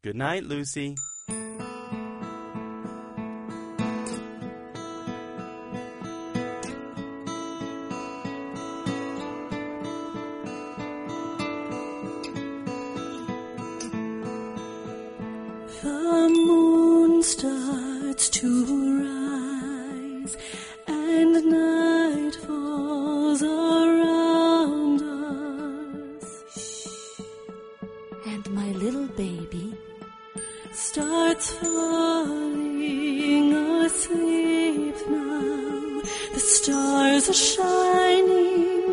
Good night, Lucy. The moon starts to rise, and night falls around us. And my little baby starts falling asleep now. The stars are shining